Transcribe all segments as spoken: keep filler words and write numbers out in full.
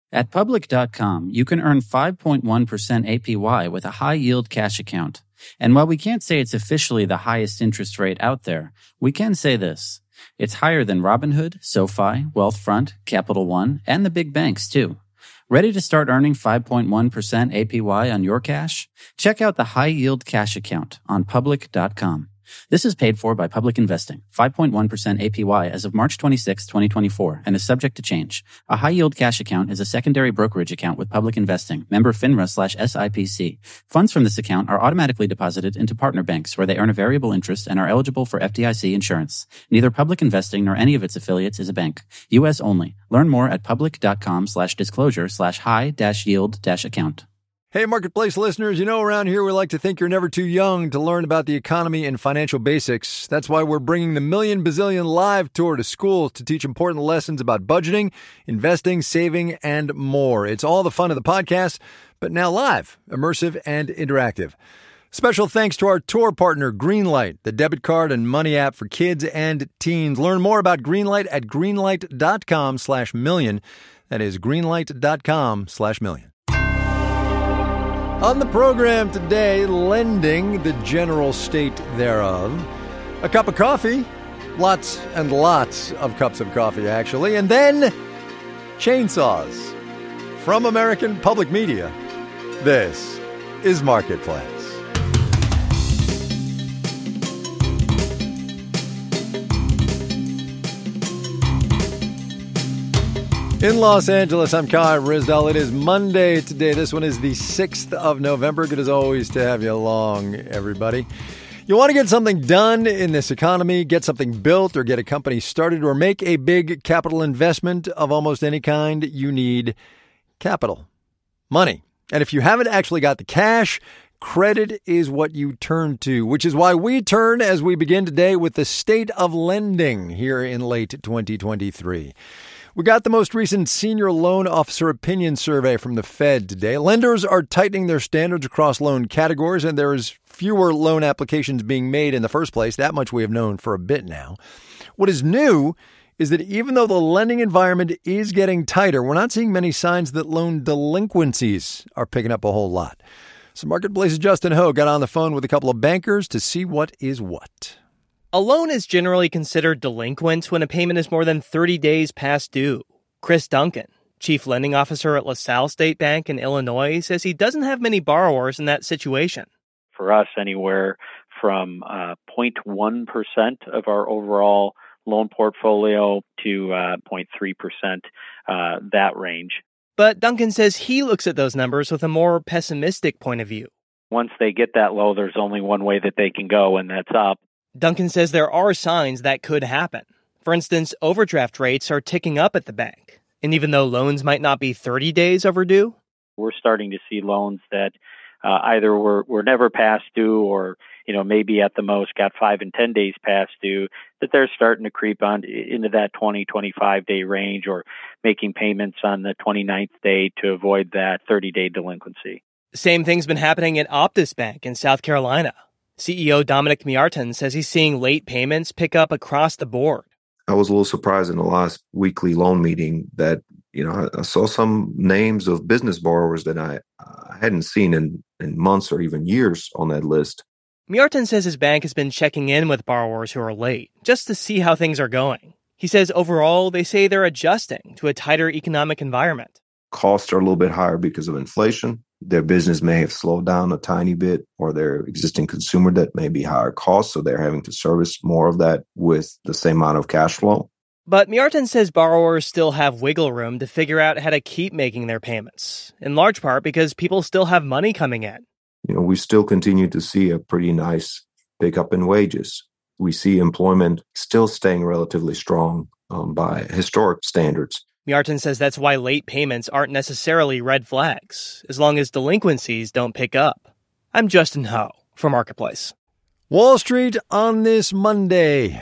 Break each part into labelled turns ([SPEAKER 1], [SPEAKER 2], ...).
[SPEAKER 1] At Public dot com, you can earn five point one percent A P Y with a high-yield cash account. And while we can't say it's officially the highest interest rate out there, we can say this. It's higher than Robinhood, SoFi, Wealthfront, Capital One, and the big banks, too. Ready to start earning five point one percent A P Y on your cash? Check out the high-yield cash account on Public dot com. This is paid for by Public Investing, five point one percent A P Y as of March twenty-sixth, twenty twenty-four, and is subject to change. A high-yield cash account is a secondary brokerage account with Public Investing, member FINRA slash S I P C. Funds from this account are automatically deposited into partner banks where they earn a variable interest and are eligible for F D I C insurance. Neither Public Investing nor any of its affiliates is a bank. U S only. Learn more at Public dot com slash disclosure slash high dash yield dash account.
[SPEAKER 2] Hey, Marketplace listeners, you know around here we like to think you're never too young to learn about the economy and financial basics. That's why we're bringing the Million Bazillion Live Tour to schools to teach important lessons about budgeting, investing, saving, and more. It's all the fun of the podcast, but now live, immersive, and interactive. Special thanks to our tour partner, Greenlight, the debit card and money app for kids and teens. Learn more about Greenlight at greenlight dot com slash million. That is greenlight dot com slash million. On the program today, lending, the general state thereof, a cup of coffee, lots and lots of cups of coffee, actually, and then chainsaws. From American Public Media, this is Marketplace. In Los Angeles, I'm Kai Ryssdal. It is Monday today. This one is the sixth of November. Good as always to have you along, everybody. You want to get something done in this economy, get something built or get a company started or make a big capital investment of almost any kind, you need capital, money. And if you haven't actually got the cash, credit is what you turn to, which is why we turn as we begin today with the state of lending here in late twenty twenty-three. We got the most recent Senior Loan Officer Opinion Survey from the Fed today. Lenders are tightening their standards across loan categories, and there is fewer loan applications being made in the first place. That much we have known for a bit now. What is new is that even though the lending environment is getting tighter, we're not seeing many signs that loan delinquencies are picking up a whole lot. So Marketplace's Justin Ho got on the phone with a couple of bankers to see what is what.
[SPEAKER 3] A loan is generally considered delinquent when a payment is more than thirty days past due. Chris Duncan, chief lending officer at LaSalle State Bank in Illinois, says he doesn't have many borrowers in that situation.
[SPEAKER 4] For us, anywhere from uh, zero point one percent of our overall loan portfolio to uh, zero point three percent, uh, that range.
[SPEAKER 3] But Duncan says he looks at those numbers with a more pessimistic point of view.
[SPEAKER 4] Once they get that low, there's only one way that they can go, and that's up.
[SPEAKER 3] Duncan says there are signs that could happen. For instance, overdraft rates are ticking up at the bank. And even though loans might not be thirty days overdue,
[SPEAKER 4] we're starting to see loans that uh, either were, were never past due or, you know, maybe at the most got five and ten days past due, that they're starting to creep on into that twenty, twenty-five day range or making payments on the twenty-ninth day to avoid that thirty day delinquency.
[SPEAKER 3] Same thing's been happening at Optus Bank in South Carolina. C E O Dominic Miartin says he's seeing late payments pick up across the board.
[SPEAKER 5] I was a little surprised in the last weekly loan meeting that, you know, I, I saw some names of business borrowers that I, I hadn't seen in, in months or even years on that list.
[SPEAKER 3] Miartin says his bank has been checking in with borrowers who are late just to see how things are going. He says overall, they say they're adjusting to a tighter economic environment.
[SPEAKER 5] Costs are a little bit higher because of inflation. Their business may have slowed down a tiny bit, or their existing consumer debt may be higher cost, so they're having to service more of that with the same amount of cash flow.
[SPEAKER 3] But Miartin says borrowers still have wiggle room to figure out how to keep making their payments, in large part because people still have money coming in.
[SPEAKER 5] You know, we still continue to see a pretty nice pickup in wages. We see employment still staying relatively strong um, by historic standards.
[SPEAKER 3] Miartin says that's why late payments aren't necessarily red flags, as long as delinquencies don't pick up. I'm Justin Ho for Marketplace.
[SPEAKER 2] Wall Street on this Monday.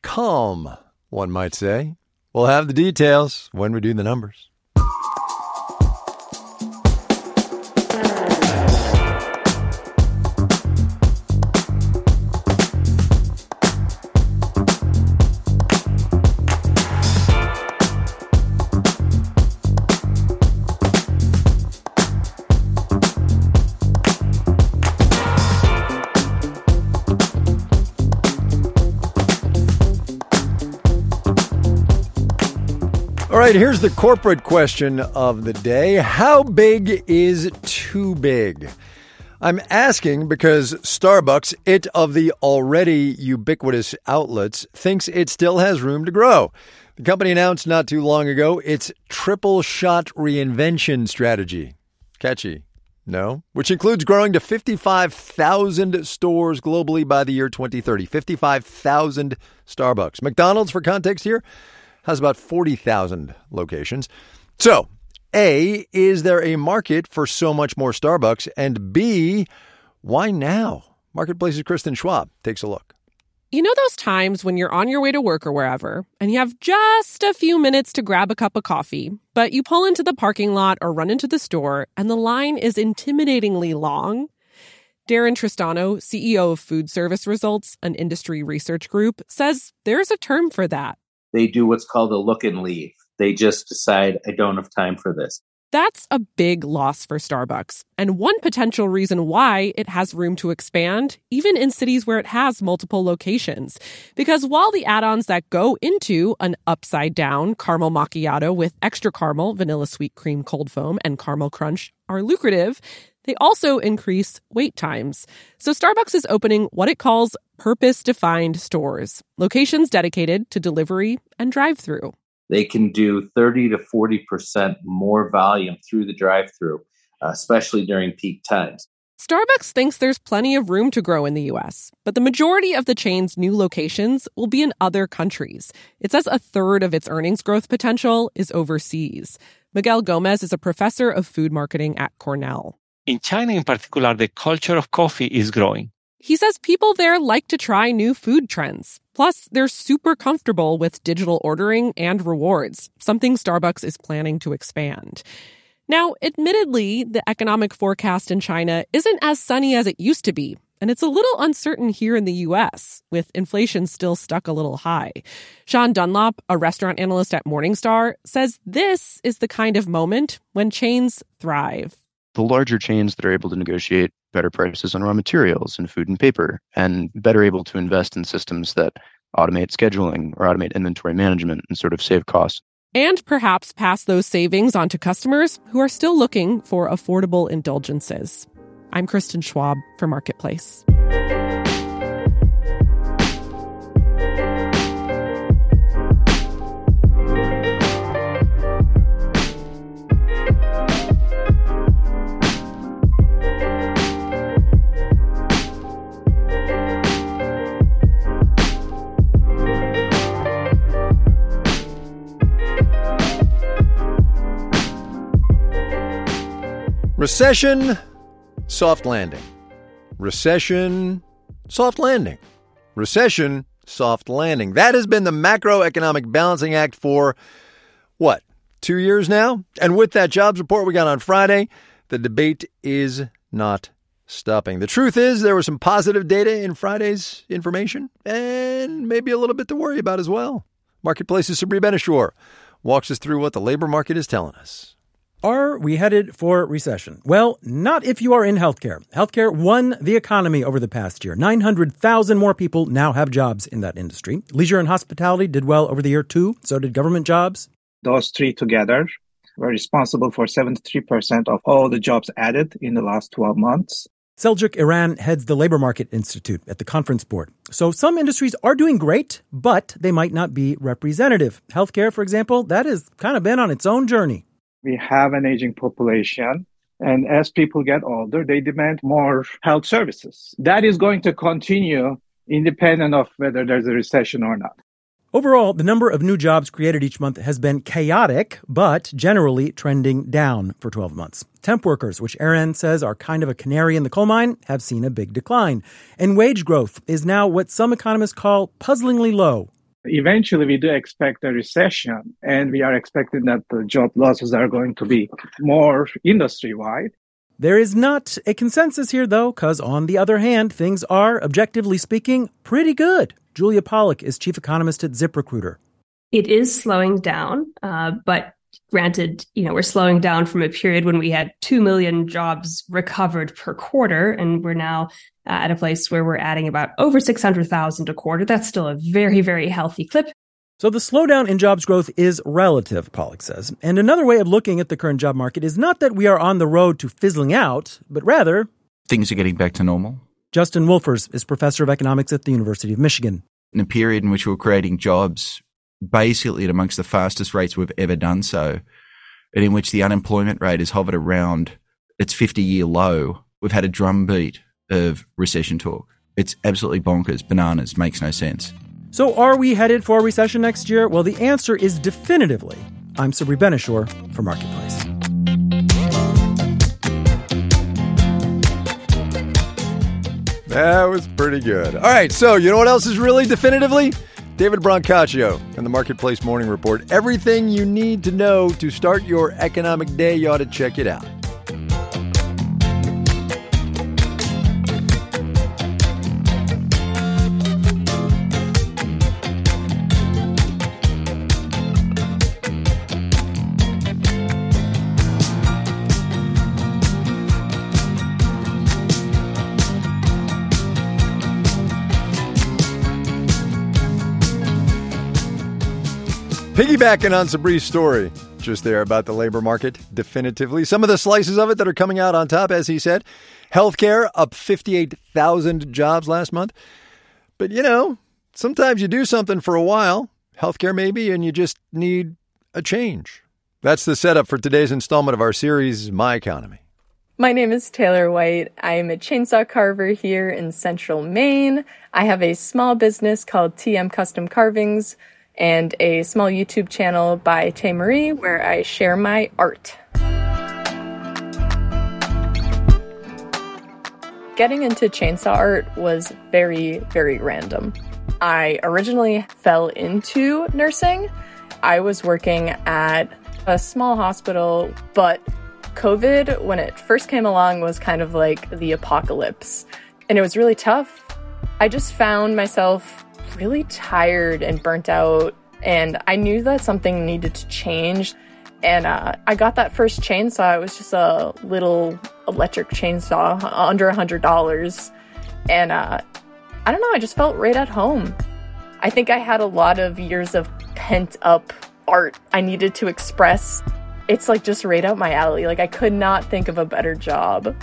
[SPEAKER 2] Calm, one might say. We'll have the details when we do the numbers. right, here's the corporate question of the day. How big is too big? I'm asking because Starbucks, it of the already ubiquitous outlets, thinks it still has room to grow. The company announced not too long ago its triple shot reinvention strategy. Catchy, no? Which includes growing to fifty-five thousand stores globally by the year twenty thirty. fifty-five thousand Starbucks. McDonald's, for context here, has about forty thousand locations. So, A, is there a market for so much more Starbucks? And B, why now? Marketplace's Kristen Schwab takes a look.
[SPEAKER 6] You know those times when you're on your way to work or wherever, and you have just a few minutes to grab a cup of coffee, but you pull into the parking lot or run into the store, and the line is intimidatingly long? Darren Tristano, C E O of Food Service Results, an industry research group, says there's a term for that.
[SPEAKER 7] They do what's called a look and leave. They just decide, I don't have time for this.
[SPEAKER 6] That's a big loss for Starbucks, and one potential reason why it has room to expand, even in cities where it has multiple locations. Because while the add-ons that go into an upside-down caramel macchiato with extra caramel, vanilla sweet cream cold foam, and caramel crunch are lucrative, they also increase wait times. So Starbucks is opening what it calls purpose-defined stores, locations dedicated to delivery and drive-through.
[SPEAKER 7] They can do thirty to forty percent more volume through the drive-through, uh, especially during peak times.
[SPEAKER 6] Starbucks thinks there's plenty of room to grow in the U S, but the majority of the chain's new locations will be in other countries. It says a third of its earnings growth potential is overseas. Miguel Gomez is a professor of food marketing at Cornell.
[SPEAKER 8] In China in particular, the culture of coffee is growing.
[SPEAKER 6] He says people there like to try new food trends. Plus, they're super comfortable with digital ordering and rewards, something Starbucks is planning to expand. Now, admittedly, the economic forecast in China isn't as sunny as it used to be, and it's a little uncertain here in the U S, with inflation still stuck a little high. Sean Dunlop, a restaurant analyst at Morningstar, says this is the kind of moment when chains thrive.
[SPEAKER 9] The larger chains that are able to negotiate better prices on raw materials and food and paper, and better able to invest in systems that automate scheduling or automate inventory management and sort of save costs.
[SPEAKER 6] And perhaps pass those savings on to customers who are still looking for affordable indulgences. I'm Kristen Schwab for Marketplace.
[SPEAKER 2] Recession, soft landing. Recession, soft landing. Recession, soft landing. That has been the macroeconomic balancing act for, what, two years now? And with that jobs report we got on Friday, the debate is not stopping. The truth is there was some positive data in Friday's information and maybe a little bit to worry about as well. Marketplace's Sabri Benishore walks us through what the labor market is telling us.
[SPEAKER 10] Are we headed for recession? Well, not if you are in healthcare. Healthcare won the economy over the past year. nine hundred thousand more people now have jobs in that industry. Leisure and hospitality did well over the year, too. So did government jobs.
[SPEAKER 11] Those three together were responsible for seventy-three percent of all the jobs added in the last twelve months.
[SPEAKER 10] Seljuk Iran heads the Labor Market Institute at the Conference Board. So some industries are doing great, but they might not be representative. Healthcare, for example, that has kind of been on its own journey.
[SPEAKER 11] We have an aging population, and as people get older, they demand more health services. That is going to continue independent of whether there's a recession or not.
[SPEAKER 10] Overall, the number of new jobs created each month has been chaotic, but generally trending down for twelve months. Temp workers, which Aaron says are kind of a canary in the coal mine, have seen a big decline. And wage growth is now what some economists call puzzlingly low.
[SPEAKER 11] Eventually, we do expect a recession, and we are expecting that the job losses are going to be more industry-wide.
[SPEAKER 10] There is not a consensus here, though, because on the other hand, things are, objectively speaking, pretty good. Julia Pollack is chief economist at ZipRecruiter.
[SPEAKER 12] It is slowing down, uh, but granted, you know, we're slowing down from a period when we had two million jobs recovered per quarter, and we're now uh, at a place where we're adding about over six hundred thousand a quarter. That's still a very, very healthy clip.
[SPEAKER 10] So the slowdown in jobs growth is relative, Pollack says. And another way of looking at the current job market is not that we are on the road to fizzling out, but rather...
[SPEAKER 13] things are getting back to normal.
[SPEAKER 10] Justin Wolfers is professor of economics at the University of Michigan.
[SPEAKER 13] In a period in which we're creating jobs basically at amongst the fastest rates we've ever done so, and in which the unemployment rate has hovered around its fifty-year low, we've had a drumbeat of recession talk. It's absolutely bonkers, bananas, makes no sense.
[SPEAKER 10] So are we headed for a recession next year? Well, the answer is definitively. I'm Sabri Benishore for Marketplace.
[SPEAKER 2] That was pretty good. All right, so you know what else is really definitively? David Brancaccio and the Marketplace Morning Report. Everything you need to know to start your economic day, you ought to check it out. Piggybacking on Sabri's story just there about the labor market, definitively. Some of the slices of it that are coming out on top, as he said. Healthcare up fifty-eight thousand jobs last month. But, you know, sometimes you do something for a while, healthcare maybe, and you just need a change. That's the setup for today's installment of our series, My Economy.
[SPEAKER 14] My name is Taylor White. I am a chainsaw carver here in Central Maine. I have a small business called T M Custom Carvings, and a small YouTube channel by Tay Marie where I share my art. Getting into chainsaw art was very, very random. I originally fell into nursing. I was working at a small hospital, but COVID, when it first came along, was kind of like the apocalypse. And it was really tough. I just found myself really tired and burnt out, and I knew that something needed to change. And uh, I got that first chainsaw. It was just a little electric chainsaw, under a hundred dollars. And uh, I don't know, I just felt right at home. I think I had a lot of years of pent up art I needed to express. It's like just right up my alley. Like I could not think of a better job.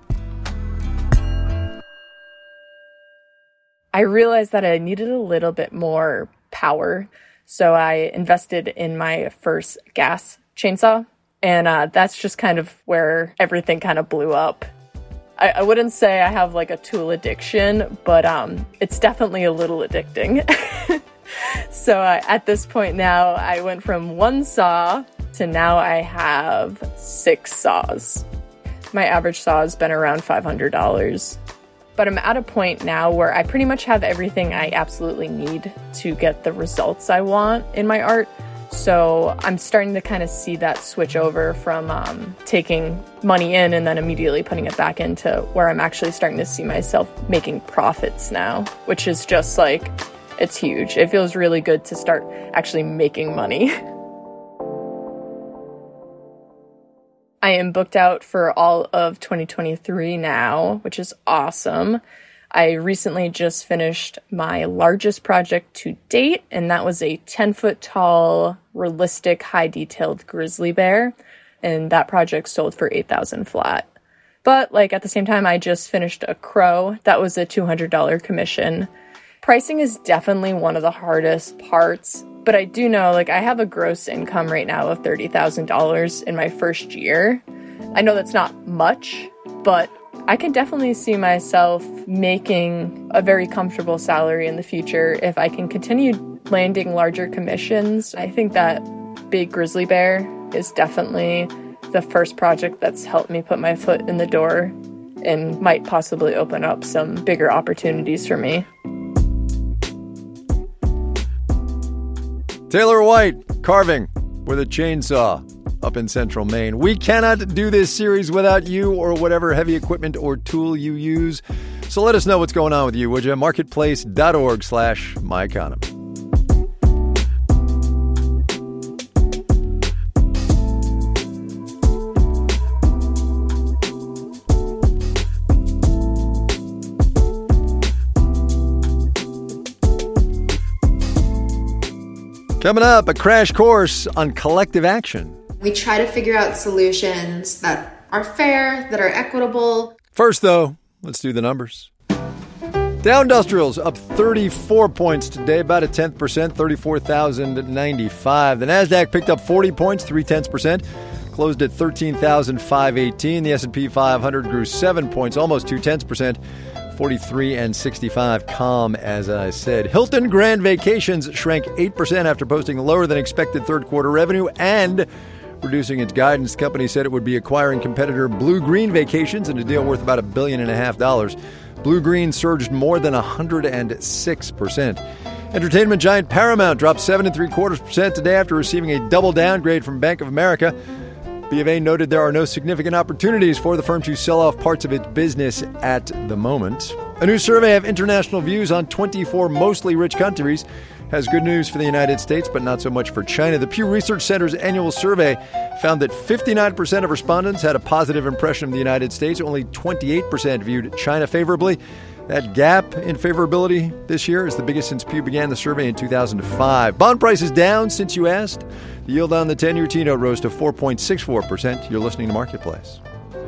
[SPEAKER 14] I realized that I needed a little bit more power, so I invested in my first gas chainsaw, and uh, that's just kind of where everything kind of blew up. I, I wouldn't say I have like a tool addiction, but um, it's definitely a little addicting. So uh, at this point now, I went from one saw to now I have six saws. My average saw has been around five hundred dollars. But I'm at a point now where I pretty much have everything I absolutely need to get the results I want in my art. So I'm starting to kind of see that switch over from um, taking money in and then immediately putting it back into where I'm actually starting to see myself making profits now, which is just like, it's huge. It feels really good to start actually making money. I am booked out for all of twenty twenty-three now, which is awesome. I recently just finished my largest project to date, and that was a ten-foot tall, realistic, high-detailed grizzly bear, and that project sold for eight thousand dollars flat. But, like, at the same time, I just finished a crow. That was a two hundred dollars commission. Pricing is definitely one of the hardest parts. But I do know, like, I have a gross income right now of thirty thousand dollars in my first year. I know that's not much, but I can definitely see myself making a very comfortable salary in the future if I can continue landing larger commissions. I think that Big Grizzly Bear is definitely the first project that's helped me put my foot in the door and might possibly open up some bigger opportunities for me.
[SPEAKER 2] Taylor White, carving with a chainsaw up in Central Maine. We cannot do this series without you or whatever heavy equipment or tool you use. So let us know what's going on with you, would you? Marketplace.org slash my economy. Coming up, a crash course on collective action.
[SPEAKER 15] We try to figure out solutions that are fair, that are equitable.
[SPEAKER 2] First, though, let's do the numbers. Dow Industrials up thirty-four points today, about a tenth percent, thirty-four thousand ninety-five. The Nasdaq picked up forty points, three tenths percent, closed at thirteen thousand five hundred eighteen. The S and P five hundred grew seven points, almost two tenths percent, forty-three and sixty-five. Calm, as I said. Hilton Grand Vacations shrank eight percent after posting lower than expected third quarter revenue and reducing its guidance. The company said it would be acquiring competitor Blue Green Vacations in a deal worth about a billion and a half dollars. Blue Green surged more than one hundred six percent. Entertainment giant Paramount dropped seven and three quarters percent today after receiving a double downgrade from Bank of America. B of A noted there are no significant opportunities for the firm to sell off parts of its business at the moment. A new survey of international views on twenty-four mostly rich countries has good news for the United States, but not so much for China. The Pew Research Center's annual survey found that fifty-nine percent of respondents had a positive impression of the United States. Only twenty-eight percent viewed China favorably. That gap in favorability this year is the biggest since Pew began the survey in two thousand five. Bond prices down since you asked. The yield on the ten-year T-note rose to four point six four percent. You're listening to Marketplace.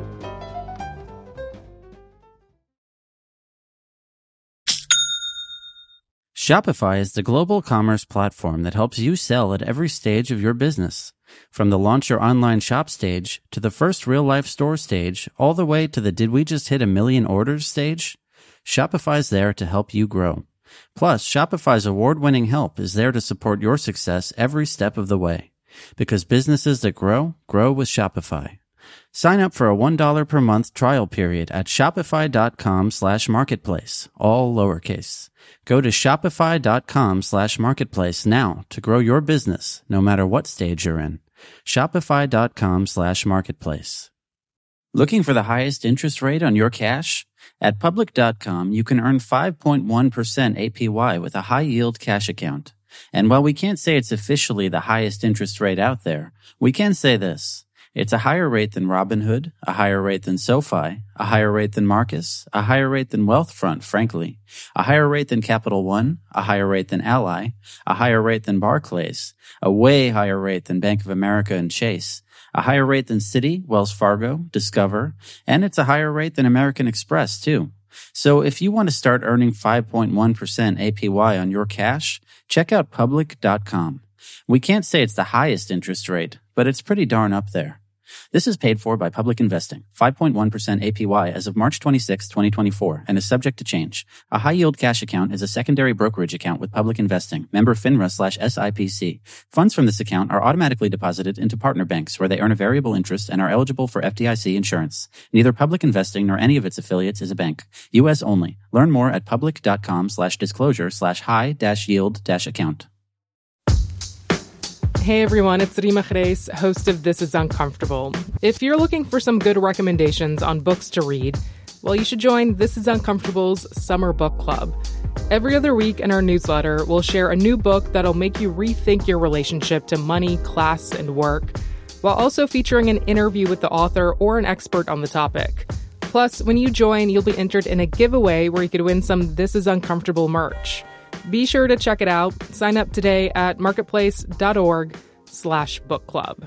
[SPEAKER 1] Shopify is the global commerce platform that helps you sell at every stage of your business. From the launch your online shop stage to the first real-life store stage, all the way to the did we just hit a million orders stage, Shopify's there to help you grow. Plus, Shopify's award-winning help is there to support your success every step of the way. Because businesses that grow, grow with Shopify. Sign up for a one dollar per month trial period at shopify.com slash marketplace, all lowercase. Go to shopify.com slash marketplace now to grow your business, no matter what stage you're in. Shopify.com slash marketplace. Looking for the highest interest rate on your cash? At public dot com, you can earn five point one percent A P Y with a high-yield cash account. And while we can't say it's officially the highest interest rate out there, we can say this. It's a higher rate than Robinhood, a higher rate than SoFi, a higher rate than Marcus, a higher rate than Wealthfront, frankly, a higher rate than Capital One, a higher rate than Ally, a higher rate than Barclays, a way higher rate than Bank of America and Chase, a higher rate than Citi, Wells Fargo, Discover, and it's a higher rate than American Express, too. So if you want to start earning five point one percent A P Y on your cash, check out public dot com. We can't say it's the highest interest rate, but it's pretty darn up there. This is paid for by Public Investing, five point one percent A P Y as of March twenty-sixth, twenty twenty-four, and is subject to change. A high-yield cash account is a secondary brokerage account with Public Investing, member FINRA slash S I P C. Funds from this account are automatically deposited into partner banks where they earn a variable interest and are eligible for F D I C insurance. Neither Public Investing nor any of its affiliates is a bank. U S only. Learn more at public.com slash disclosure slash high dash yield dash account.
[SPEAKER 6] Hey everyone, it's Rima Reis, host of This Is Uncomfortable. If you're looking for some good recommendations on books to read, well, you should join This Is Uncomfortable's Summer Book Club. Every other week in our newsletter, we'll share a new book that'll make you rethink your relationship to money, class, and work, while also featuring an interview with the author or an expert on the topic. Plus, when you join, you'll be entered in a giveaway where you could win some This Is Uncomfortable merch. Be sure to check it out. Sign up today at marketplace.org slash book club.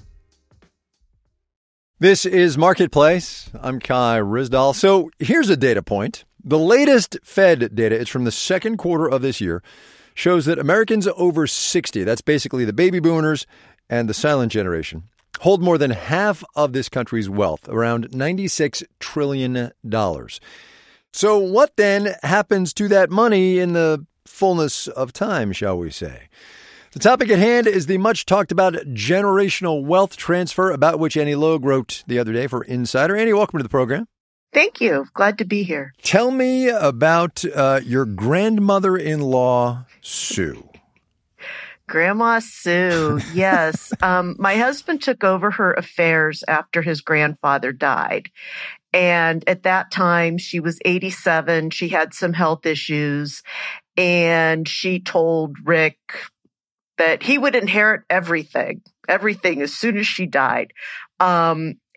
[SPEAKER 2] This is Marketplace. I'm Kai Ryssdal. So here's a data point. The latest Fed data, it's from the second quarter of this year, shows that Americans over sixty, that's basically the baby boomers and the silent generation, hold more than half of this country's wealth, around ninety-six trillion dollars. So what then happens to that money in the fullness of time, shall we say? The topic at hand is the much-talked-about generational wealth transfer, about which Annie Logue wrote the other day for Insider. Annie, welcome to the program.
[SPEAKER 16] Thank you. Glad to be here.
[SPEAKER 2] Tell me about uh, your grandmother-in-law, Sue.
[SPEAKER 16] Grandma Sue, yes. um, my husband took over her affairs after his grandfather died. And at that time, she was eighty-seven. She had some health issues. And she told Rick that he would inherit everything, everything as soon as she died. Um,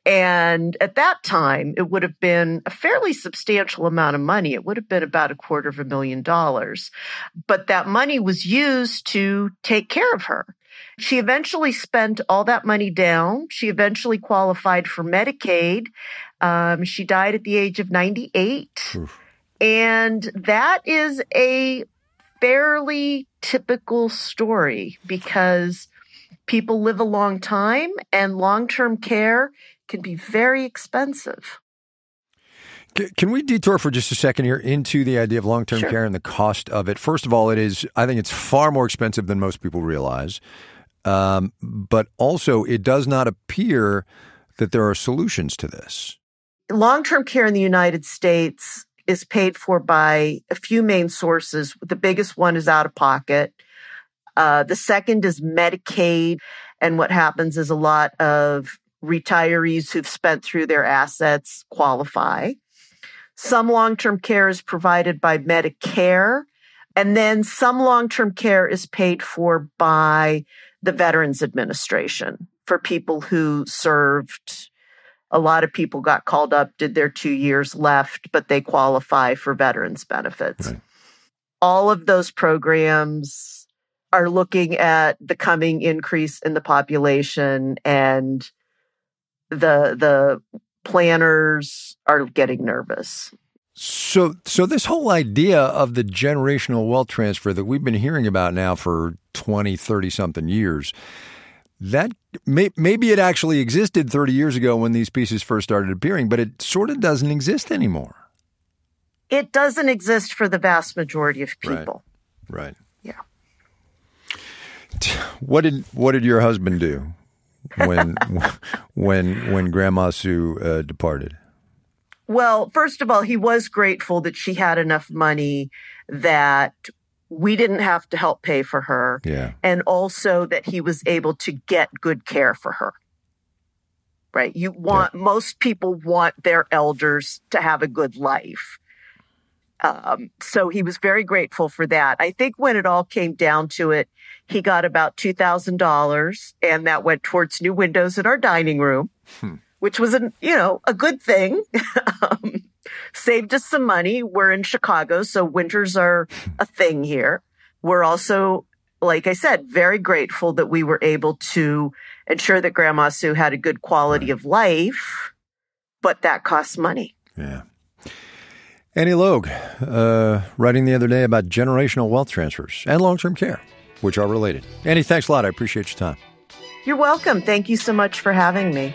[SPEAKER 16] And at that time, it would have been a fairly substantial amount of money. It would have been about a quarter of a million dollars. But that money was used to take care of her. She eventually spent all that money down. She eventually qualified for Medicaid. Um, she died at the age of ninety-eight. Oof. And that is a fairly typical story because people live a long time and long-term care can be very expensive.
[SPEAKER 2] Can we detour for just a second here into the idea of long-term sure. care and the cost of it? First of all, it is, I think it's far more expensive than most people realize. Um, but also, it does not appear that there are solutions to this.
[SPEAKER 16] Long-term care in the United States is paid for by a few main sources. The biggest one is out-of-pocket. Uh, the second is Medicaid. And what happens is a lot of retirees who've spent through their assets qualify. Some long-term care is provided by Medicare. And then some long-term care is paid for by the Veterans Administration for people who served. A lot of people got called up, did their two years left, but they qualify for veterans benefits. Right. All of those programs are looking at the coming increase in the population, and the the planners are getting nervous.
[SPEAKER 2] So, so this whole idea of the generational wealth transfer that we've been hearing about now for twenty, thirty something years, that may, maybe it actually existed thirty years ago when these pieces first started appearing, but it sort of doesn't exist anymore.
[SPEAKER 16] It doesn't exist for the vast majority of people.
[SPEAKER 2] Right. Right.
[SPEAKER 16] Yeah.
[SPEAKER 2] What did what did your husband do when when when Grandma Sue uh, departed?
[SPEAKER 16] Well, first of all, he was grateful that she had enough money that we didn't have to help pay for her.
[SPEAKER 2] Yeah.
[SPEAKER 16] And also that he was able to get good care for her. Right? You want, yeah. Most people want their elders to have a good life. Um, so he was very grateful for that. I think when it all came down to it, he got about two thousand dollars, and that went towards new windows in our dining room. Hmm. Which was, a, you know, a good thing. um, saved us some money. We're in Chicago, so winters are a thing here. We're also, like I said, very grateful that we were able to ensure that Grandma Sue had a good quality right. of life, but that costs money.
[SPEAKER 2] Yeah. Annie Logue, uh, writing the other day about generational wealth transfers and long-term care, which are related. Annie, thanks a lot. I appreciate your time.
[SPEAKER 16] You're welcome. Thank you so much for having me.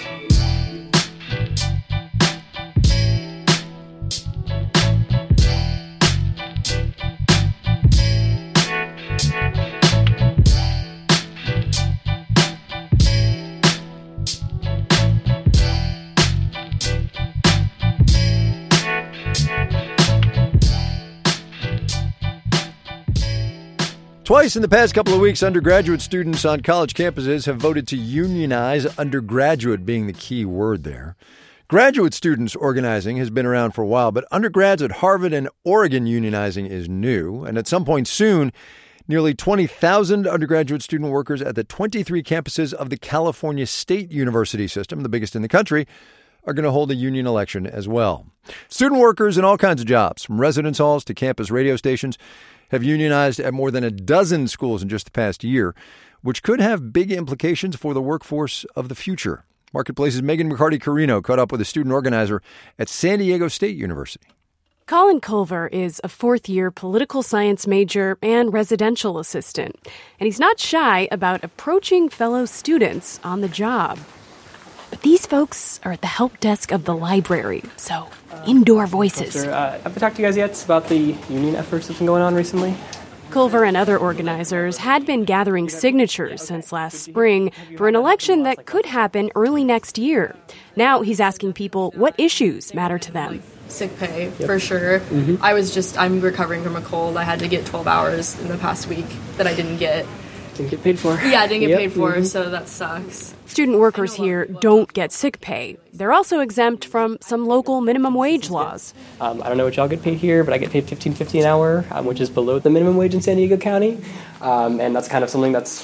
[SPEAKER 2] Twice in the past couple of weeks, undergraduate students on college campuses have voted to unionize, undergraduate being the key word there. Graduate students organizing has been around for a while, but undergrads at Harvard and Oregon unionizing is new. And at some point soon, nearly twenty thousand undergraduate student workers at the twenty-three campuses of the California State University system, the biggest in the country, are going to hold a union election as well. Student workers in all kinds of jobs, from residence halls to campus radio stations, have unionized at more than a dozen schools in just the past year, which could have big implications for the workforce of the future. Marketplace's Megan McCarty-Carino caught up with a student organizer at San Diego State University.
[SPEAKER 17] Colin Culver is a fourth-year political science major and residential assistant, and he's not shy about approaching fellow students on the job. But these folks are at the help desk of the library, so indoor voices.
[SPEAKER 18] Sir, uh, have I talked to you guys yet about the union efforts that's been going on recently?
[SPEAKER 17] Culver and other organizers had been gathering signatures since last spring for an election that could happen early next year. Now he's asking people what issues matter to them.
[SPEAKER 19] Sick pay, yep. For sure. Mm-hmm. I was just, I'm recovering from a cold. I had to get twelve hours in the past week that I didn't get.
[SPEAKER 18] Didn't get paid for.
[SPEAKER 19] Yeah, I didn't get yep. paid for,
[SPEAKER 18] mm-hmm.
[SPEAKER 19] so that sucks.
[SPEAKER 17] Student workers here don't get sick pay. They're also exempt from some local minimum wage laws.
[SPEAKER 18] Um, I don't know what y'all get paid here, but I get paid fifteen fifty an hour, um, which is below the minimum wage in San Diego County. Um, and that's kind of something that's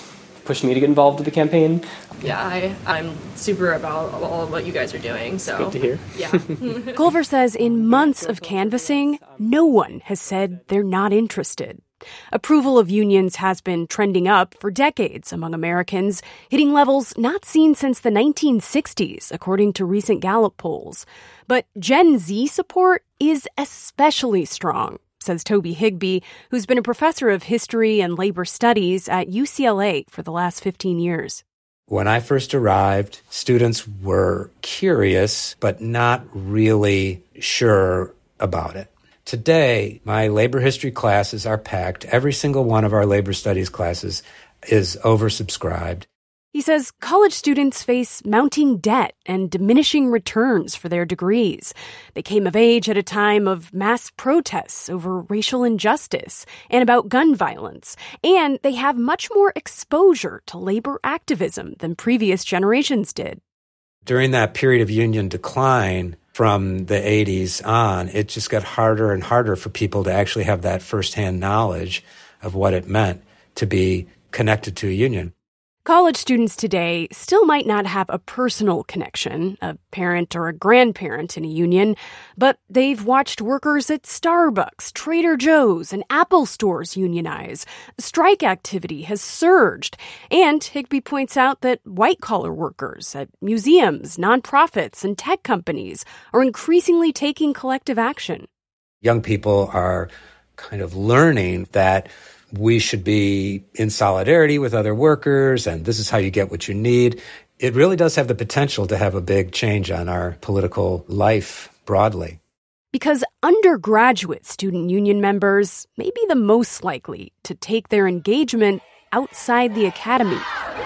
[SPEAKER 18] pushed me to get involved with the campaign.
[SPEAKER 19] Yeah, I, I'm super about all of what you guys are doing. So
[SPEAKER 18] good to hear.
[SPEAKER 19] Yeah.
[SPEAKER 17] Culver says in months of canvassing, no one has said they're not interested. Approval of unions has been trending up for decades among Americans, hitting levels not seen since the nineteen sixties, according to recent Gallup polls. But Gen Z support is especially strong, says Toby Higbee, who's been a professor of history and labor studies at U C L A for the last fifteen years.
[SPEAKER 20] When I first arrived, students were curious, but not really sure about it. Today, my labor history classes are packed. Every single one of our labor studies classes is oversubscribed.
[SPEAKER 17] He says college students face mounting debt and diminishing returns for their degrees. They came of age at a time of mass protests over racial injustice and about gun violence, and they have much more exposure to labor activism than previous generations did.
[SPEAKER 20] During that period of union decline from the eighties on, it just got harder and harder for people to actually have that firsthand knowledge of what it meant to be connected to a union.
[SPEAKER 17] College students today still might not have a personal connection, a parent or a grandparent in a union, but they've watched workers at Starbucks, Trader Joe's, and Apple stores unionize. Strike activity has surged. And Higbee points out that white-collar workers at museums, nonprofits, and tech companies are increasingly taking collective action.
[SPEAKER 20] Young people are kind of learning that we should be in solidarity with other workers, and this is how you get what you need. It really does have the potential to have a big change on our political life broadly.
[SPEAKER 17] Because undergraduate student union members may be the most likely to take their engagement outside the academy.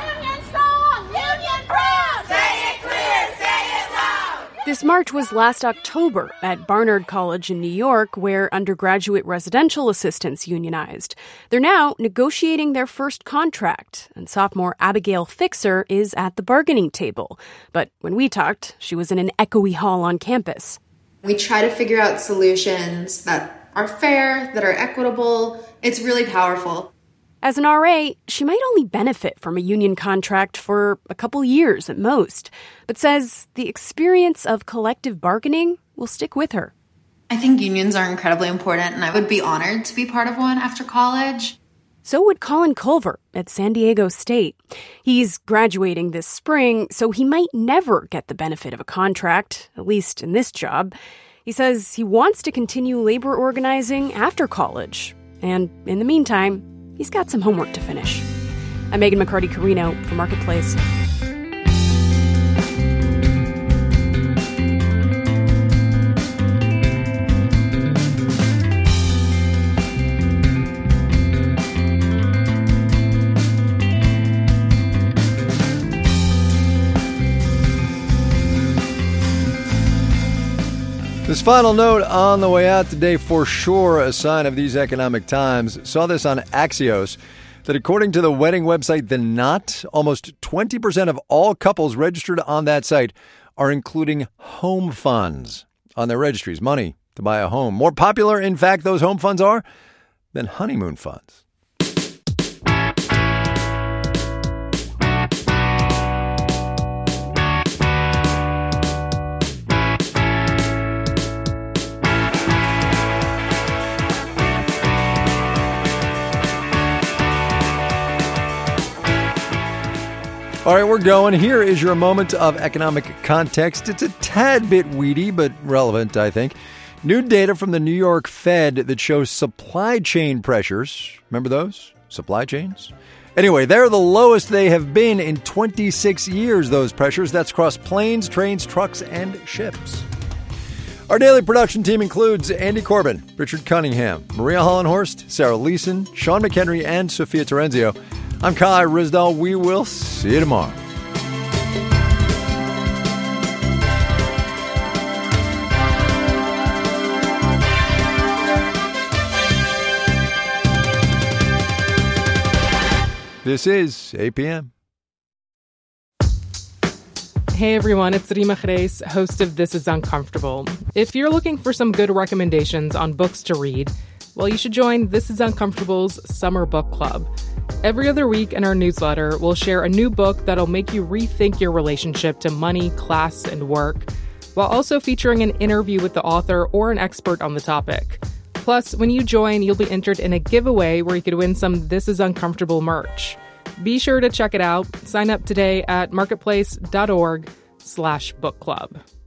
[SPEAKER 17] This march was last October at Barnard College in New York, where undergraduate residential assistants unionized. They're now negotiating their first contract, and sophomore Abigail Fixer is at the bargaining table. But when we talked, she was in an echoey hall on campus.
[SPEAKER 15] We try to figure out solutions that are fair, that are equitable. It's really powerful.
[SPEAKER 17] As an R A, she might only benefit from a union contract for a couple years at most, but says the experience of collective bargaining will stick with her.
[SPEAKER 15] I think unions are incredibly important, and I would be honored to be part of one after college.
[SPEAKER 17] So would Colin Culver at San Diego State. He's graduating this spring, so he might never get the benefit of a contract, at least in this job. He says he wants to continue labor organizing after college, and in the meantime, he's got some homework to finish. I'm Megan McCarty-Carino for Marketplace.
[SPEAKER 2] This final note on the way out today, for sure a sign of these economic times. Saw this on Axios, that according to the wedding website The Knot, almost twenty percent of all couples registered on that site are including home funds on their registries, money to buy a home. More popular, in fact, those home funds are than honeymoon funds. All right, we're going. Here is your moment of economic context. It's a tad bit weedy, but relevant, I think. New data from the New York Fed that shows supply chain pressures. Remember those? Supply chains? Anyway, they're the lowest they have been in twenty-six years, those pressures. That's across planes, trains, trucks, and ships. Our daily production team includes Andy Corbin, Richard Cunningham, Maria Hollenhorst, Sarah Leeson, Sean McHenry, and Sophia Terenzio. I'm Kai Ryssdal. We will see you tomorrow. This is A P M.
[SPEAKER 21] Hey everyone, it's Rima Khreis, host of This Is Uncomfortable. If you're looking for some good recommendations on books to read, well, you should join This Is Uncomfortable's Summer Book Club. Every other week in our newsletter, we'll share a new book that'll make you rethink your relationship to money, class, and work, while also featuring an interview with the author or an expert on the topic. Plus, when you join, you'll be entered in a giveaway where you could win some This Is Uncomfortable merch. Be sure to check it out. Sign up today at marketplace.org slash book club.